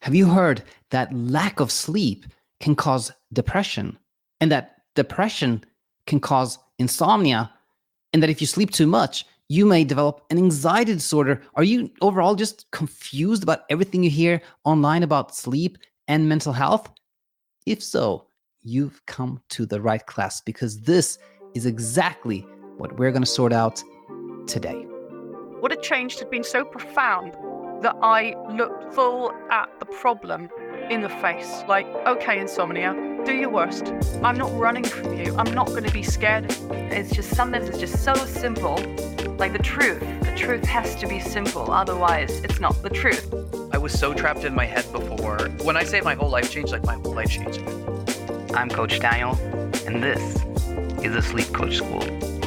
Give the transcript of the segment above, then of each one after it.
Have you heard that lack of sleep can cause depression, and that depression can cause insomnia, and that if you sleep too much, you may develop an anxiety disorder? Are you overall just confused about everything you hear online about sleep and mental health? If so, you've come to the right class, because this is exactly what we're going to sort out today. What had changed had been so profound that I looked full at the problem in the face. Like, okay, insomnia, do your worst. I'm not running from you. I'm not going to be scared. It's just, sometimes it's just so simple. Like the truth has to be simple. Otherwise, it's not the truth. I was so trapped in my head before. When I say my whole life changed, like my whole life changed. I'm Coach Daniel, and this is the Sleep Coach School.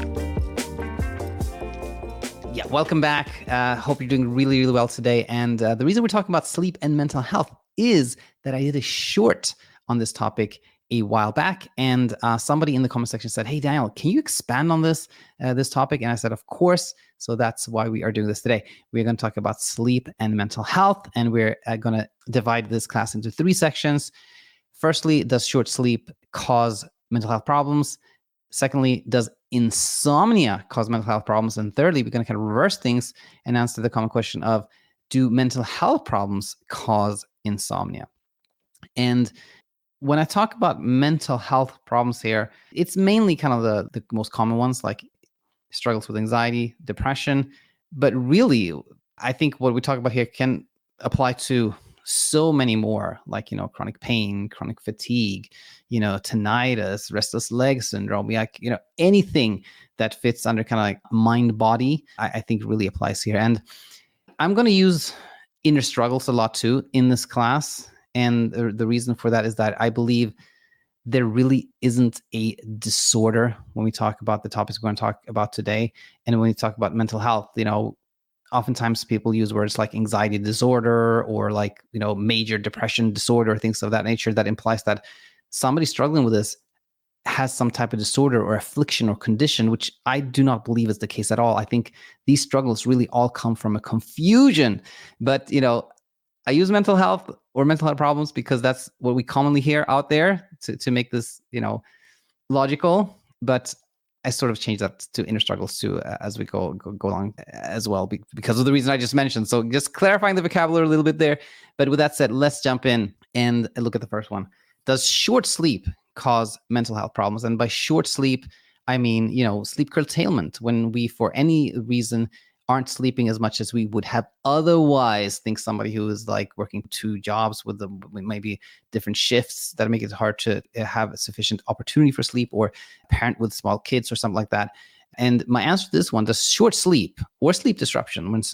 Yeah, welcome back. Hope you're doing really, really well today. And the reason we're talking about sleep and mental health is that I did a short on this topic a while back, and somebody in the comment section said, "Hey, Daniel, can you expand on this topic?" And I said, "Of course." So that's why we are doing this today. We're going to talk about sleep and mental health, and we're going to divide this class into 3 sections. Firstly, does short sleep cause mental health problems? Secondly, does insomnia cause mental health problems? And thirdly, we're going to kind of reverse things and answer the common question of, do mental health problems cause insomnia? And when I talk about mental health problems here, it's mainly kind of the most common ones, like struggles with anxiety, depression. But really, I think what we talk about here can apply to so many more, like, chronic pain, chronic fatigue, tinnitus, restless leg syndrome, anything that fits under kind of like mind body, I think really applies here. And I'm going to use inner struggles a lot too in this class. And the reason for that is that I believe there really isn't a disorder when we talk about the topics we're going to talk about today. And when we talk about mental health, oftentimes people use words like anxiety disorder or like, major depression disorder, things of that nature, that implies that somebody struggling with this has some type of disorder or affliction or condition, which I do not believe is the case at all. I think these struggles really all come from a confusion. But, I use mental health or mental health problems because that's what we commonly hear out there to make this, logical. But I sort of change that to inner struggles too as we go along as well, because of the reason I just mentioned. So just clarifying the vocabulary a little bit there. But with that said, let's jump in and look at the first one. Does short sleep cause mental health problems? And by short sleep, I mean, sleep curtailment, when we, for any reason, aren't sleeping as much as we would have otherwise. Think somebody who is like working 2 jobs with maybe different shifts that make it hard to have sufficient opportunity for sleep, or a parent with small kids or something like that. And my answer to this one, does short sleep or sleep disruption, when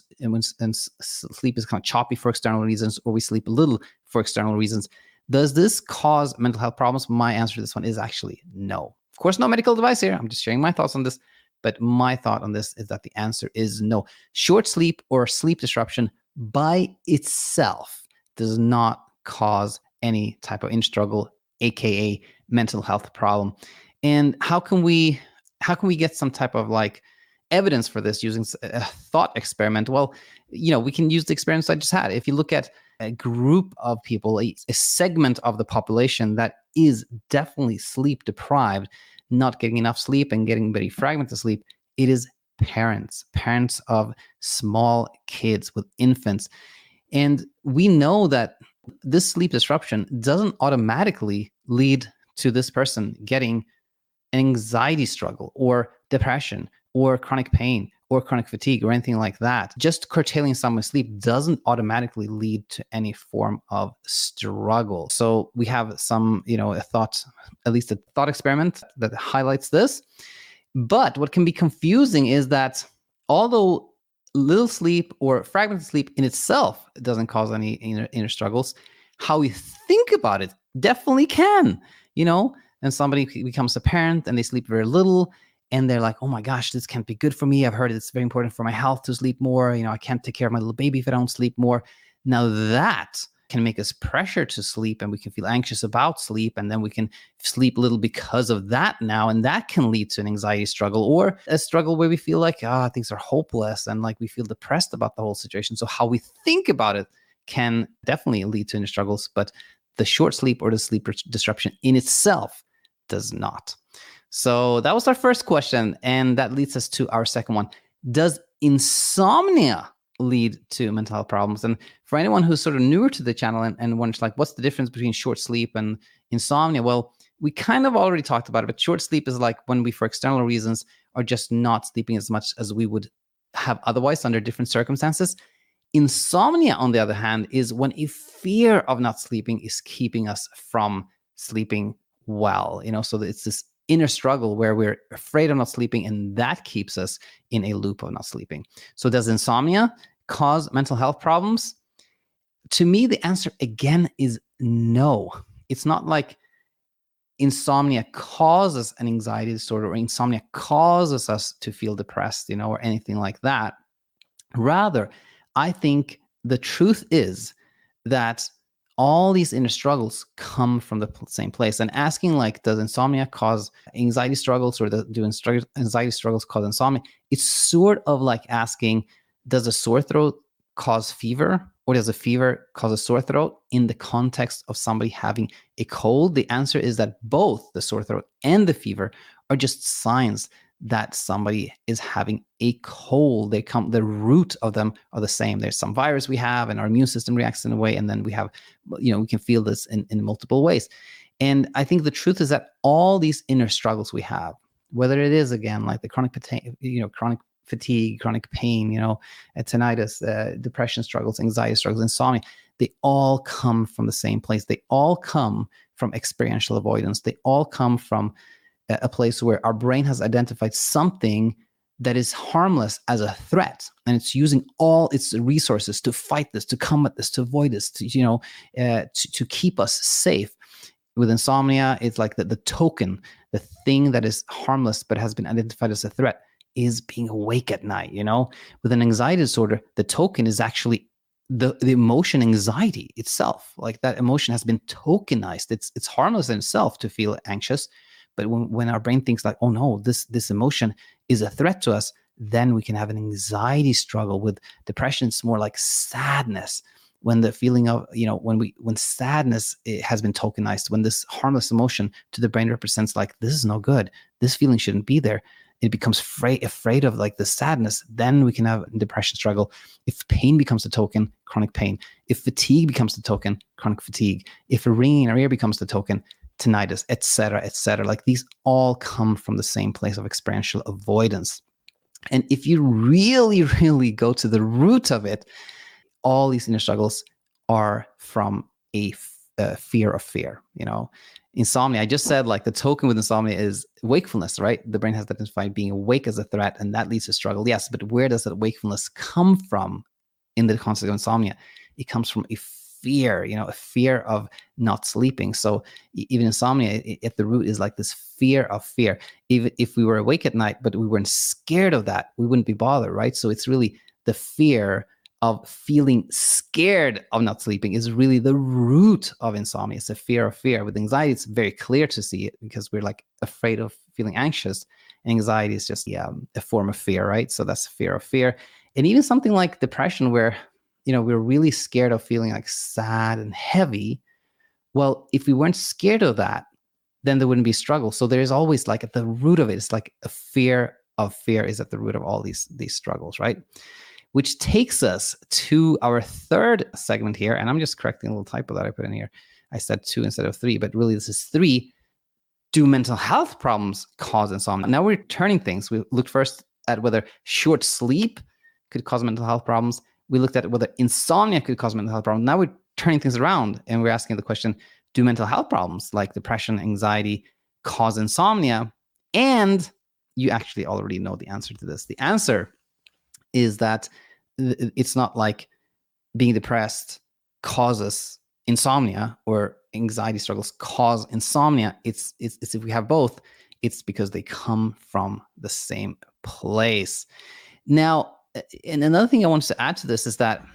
sleep is kind of choppy for external reasons, or we sleep a little for external reasons, does this cause mental health problems? My answer to this one is actually no. Of course, no medical advice here. I'm just sharing my thoughts on this. But my thought on this is that the answer is no. Short sleep or sleep disruption by itself does not cause any type of inner struggle, aka mental health problem. And how can we get some type of like evidence for this using a thought experiment? Well, we can use the experience I just had. If you look at a group of people, a segment of the population that is definitely sleep deprived, not getting enough sleep and getting very fragmented sleep, it is parents of small kids with infants. And we know that this sleep disruption doesn't automatically lead to this person getting an anxiety struggle or depression or chronic pain or chronic fatigue or anything like that. Just curtailing someone's sleep doesn't automatically lead to any form of struggle. So we have some, a thought experiment that highlights this. But what can be confusing is that although little sleep or fragmented sleep in itself doesn't cause any inner struggles, how we think about it definitely can, and somebody becomes a parent and they sleep very little, and they're like, oh my gosh, this can't be good for me. I've heard it's very important for my health to sleep more. I can't take care of my little baby if I don't sleep more. Now that can make us pressure to sleep, and we can feel anxious about sleep, and then we can sleep little because of that now, and that can lead to an anxiety struggle or a struggle where we feel like things are hopeless and like we feel depressed about the whole situation. So how we think about it can definitely lead to inner struggles, but the short sleep or the sleep disruption in itself does not. So that was our first question. And that leads us to our second one. Does insomnia lead to mental health problems? And for anyone who's sort of newer to the channel and wonders like, what's the difference between short sleep and insomnia? Well, we kind of already talked about it, but short sleep is like when we, for external reasons, are just not sleeping as much as we would have otherwise under different circumstances. Insomnia, on the other hand, is when a fear of not sleeping is keeping us from sleeping well. So it's this inner struggle where we're afraid of not sleeping, and that keeps us in a loop of not sleeping. So does insomnia cause mental health problems? To me, the answer again is no. It's not like insomnia causes an anxiety disorder or insomnia causes us to feel depressed, or anything like that. Rather, I think the truth is that all these inner struggles come from the same place. And asking like, does insomnia cause anxiety struggles, or do anxiety struggles cause insomnia? It's sort of like asking, does a sore throat cause fever, or does a fever cause a sore throat in the context of somebody having a cold? The answer is that both the sore throat and the fever are just signs that somebody is having a cold. The root of them are the same. There's some virus we have, and our immune system reacts in a way, and then we have, we can feel this in multiple ways. And I think the truth is that all these inner struggles we have, whether it is again like the chronic fatigue, chronic pain, tinnitus, depression struggles, anxiety struggles, insomnia, they all come from the same place. They all come from experiential avoidance. They all come from a place where our brain has identified something that is harmless as a threat, and it's using all its resources to fight this, to combat this, to avoid this, to keep us safe. With insomnia, it's like the token, the thing that is harmless but has been identified as a threat, is being awake at night. With an anxiety disorder, the token is actually the emotion anxiety itself. Like that emotion has been tokenized. It's harmless in itself to feel anxious. But when our brain thinks like, oh no, this emotion is a threat to us, then we can have an anxiety struggle. With depression, it's more like sadness. When the feeling of, when sadness has been tokenized, when this harmless emotion to the brain represents like, this is no good, this feeling shouldn't be there, it becomes afraid of like the sadness, then we can have a depression struggle. If pain becomes the token, chronic pain. If fatigue becomes the token, chronic fatigue. If a ringing in our ear becomes the token, tinnitus, etc., etc. Like these all come from the same place of experiential avoidance. And if you really, really go to the root of it, all these inner struggles are from a fear of fear. Insomnia, I just said like the token with insomnia is wakefulness, right? The brain has identified being awake as a threat, and that leads to struggle. Yes, but where does that wakefulness come from in the concept of insomnia? It comes from a fear, a fear of not sleeping. So even insomnia at the root is like this fear of fear. Even if we were awake at night, but we weren't scared of that, we wouldn't be bothered, right? So it's really the fear of feeling scared of not sleeping is really the root of insomnia. It's a fear of fear. With anxiety, it's very clear to see it because we're like afraid of feeling anxious. And anxiety is just a form of fear, right? So that's fear of fear. And even something like depression, where we're really scared of feeling like sad and heavy. Well, if we weren't scared of that, then there wouldn't be struggle. So there's always like at the root of it, it's like a fear of fear is at the root of all these struggles, right? Which takes us to our third segment here. And I'm just correcting a little typo that I put in here. I said 2 instead of 3, but really this is 3. Do mental health problems cause insomnia? Now we're turning things. We looked first at whether short sleep could cause mental health problems. We looked at whether insomnia could cause mental health problems. Now we're turning things around and we're asking the question, do mental health problems like depression, anxiety cause insomnia? And you actually already know the answer to this. The answer is that it's not like being depressed causes insomnia or anxiety struggles cause insomnia. It's if we have both, it's because they come from the same place. Now, and another thing I wanted to add to this is that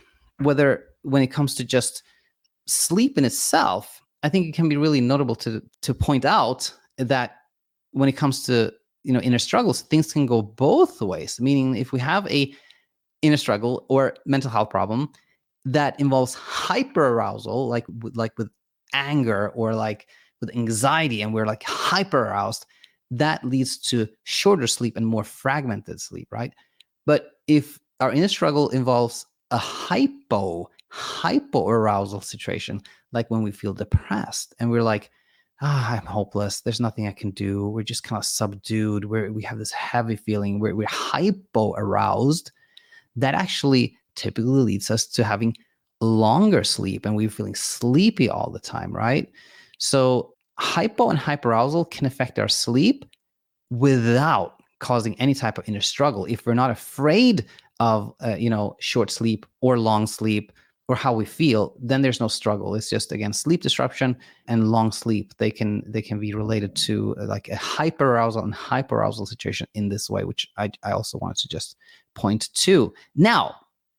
when it comes to just sleep in itself, I think it can be really notable to point out that when it comes to inner struggles, things can go both ways. Meaning, if we have a inner struggle or mental health problem, that involves hyperarousal, like with anger or like with anxiety, and we're like hyper aroused, that leads to shorter sleep and more fragmented sleep, right? But if our inner struggle involves a hypoarousal situation, like when we feel depressed and we're like, I'm hopeless, there's nothing I can do, we're just kind of subdued, we have this heavy feeling, we're hypo aroused, that actually typically leads us to having longer sleep and we're feeling sleepy all the time, right? So hypo and hyperarousal can affect our sleep without causing any type of inner struggle. If we're not afraid of short sleep or long sleep or how we feel, then there's no struggle. It's just, again, sleep disruption and long sleep. They can be related to like a hyperarousal and hyperarousal situation in this way, which I also wanted to just point to. Now,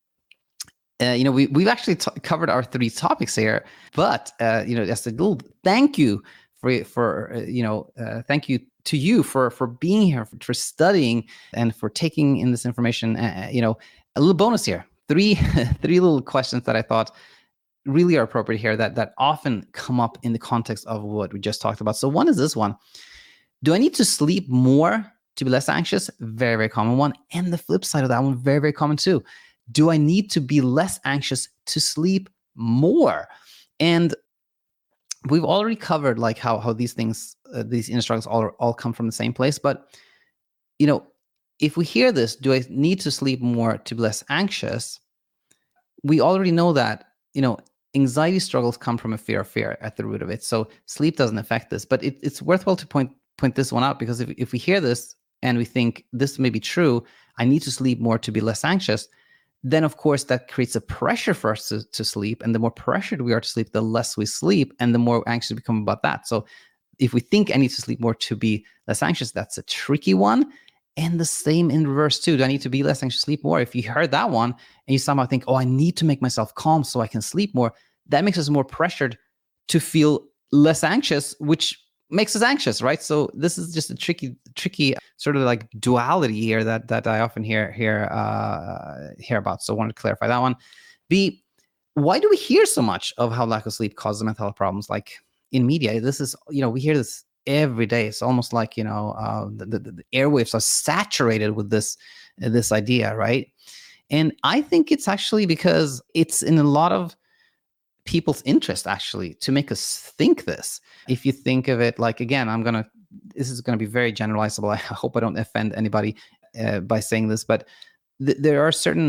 we've actually covered our 3 topics here, but just a little thank you thank you to you for being here, for studying, and for taking in this information. A little bonus here: three little questions that I thought really are appropriate here that often come up in the context of what we just talked about. So one is this one: do I need to sleep more to be less anxious? Very, very common one. And the flip side of that one, very, very common too: do I need to be less anxious to sleep more? And we've already covered like how these things, these inner struggles all come from the same place. But, if we hear this, do I need to sleep more to be less anxious? We already know that, anxiety struggles come from a fear of fear at the root of it. So sleep doesn't affect this, but it's worthwhile to point this one out, because if we hear this and we think this may be true, I need to sleep more to be less anxious, then of course that creates a pressure for us to sleep. And the more pressured we are to sleep, the less we sleep and the more anxious we become about that. So if we think I need to sleep more to be less anxious, that's a tricky one. And the same in reverse too. Do I need to be less anxious, sleep more? If you heard that one and you somehow think, I need to make myself calm so I can sleep more, that makes us more pressured to feel less anxious, which makes us anxious, right? So this is just a tricky sort of like duality here that I often hear about. So I wanted to clarify that one. B, why do we hear so much of how lack of sleep causes mental health problems? Like in media, this is, we hear this every day. It's almost like, the airwaves are saturated with this idea, right? And I think it's actually because it's in a lot of people's interest actually to make us think this. If you think of it like, again, this is going to be very generalizable. I hope I don't offend anybody by saying this, but there are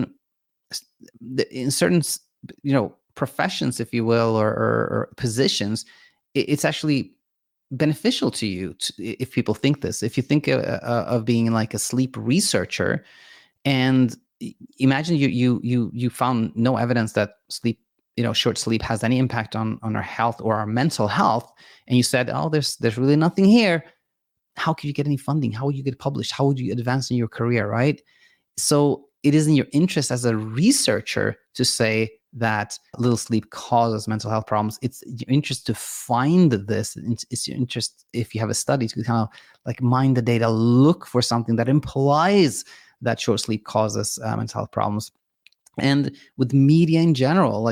in certain professions, if you will, or positions, it's actually beneficial to you if people think this. If you think of being like a sleep researcher, and imagine you found no evidence that short sleep has any impact on our health or our mental health, and you said, there's really nothing here. How could you get any funding? How would you get published? How would you advance in your career, right? So it is in your interest as a researcher to say that little sleep causes mental health problems. It's your interest to find this. It's your interest, if you have a study, to kind of like mine the data, look for something that implies that short sleep causes mental health problems. And with media in general,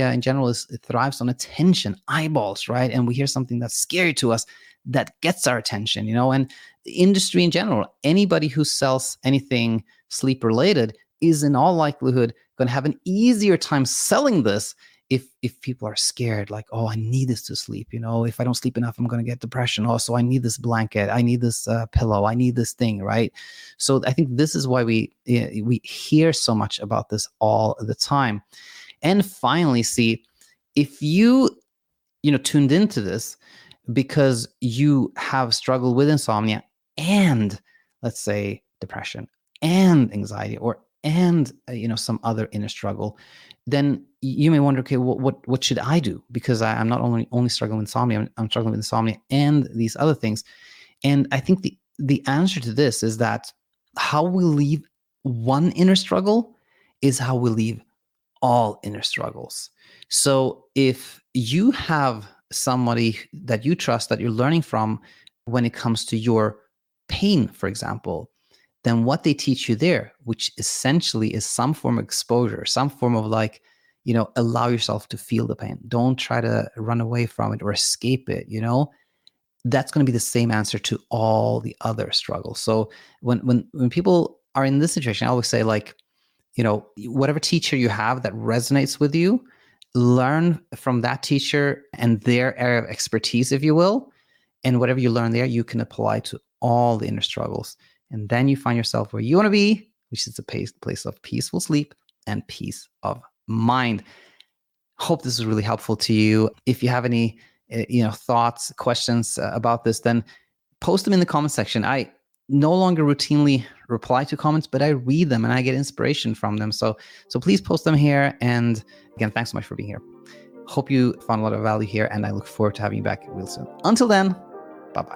it thrives on attention, eyeballs, right? And we hear something that's scary to us that gets our attention, and industry in general, anybody who sells anything sleep related is in all likelihood going to have an easier time selling this if people are scared, like, I need this to sleep. If I don't sleep enough, I'm going to get depression. So I need this blanket. I need this pillow. I need this thing, right? So I think this is why we hear so much about this all the time. And finally, see, if you tuned into this because you have struggled with insomnia and, let's say, depression and anxiety, and some other inner struggle, then you may wonder, okay, what should I do? Because I'm not only struggling with insomnia, I'm struggling with insomnia and these other things. And I think the answer to this is that how we leave one inner struggle is how we leave all inner struggles. So if you have somebody that you trust, that you're learning from when it comes to your pain, for example, then what they teach you there, which essentially is some form of exposure, some form of like, allow yourself to feel the pain. Don't try to run away from it or escape it, That's going to be the same answer to all the other struggles. So when people are in this situation, I always say, like, whatever teacher you have that resonates with you, learn from that teacher and their area of expertise, if you will. And whatever you learn there, you can apply to all the inner struggles. And then you find yourself where you want to be, which is a place of peaceful sleep and peace of mind. Hope this is really helpful to you. If you have any thoughts, questions about this, then post them in the comment section. I no longer routinely reply to comments, but I read them and I get inspiration from them. So please post them here. And again, thanks so much for being here. Hope you found a lot of value here, and I look forward to having you back real soon. Until then, bye-bye.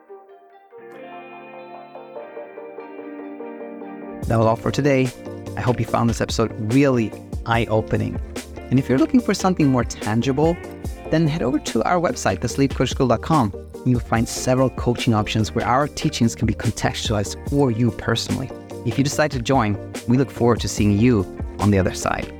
That was all for today. I hope you found this episode really eye-opening. And if you're looking for something more tangible, then head over to our website, thesleepcoachschool.com. You'll find several coaching options where our teachings can be contextualized for you personally. If you decide to join, we look forward to seeing you on the other side.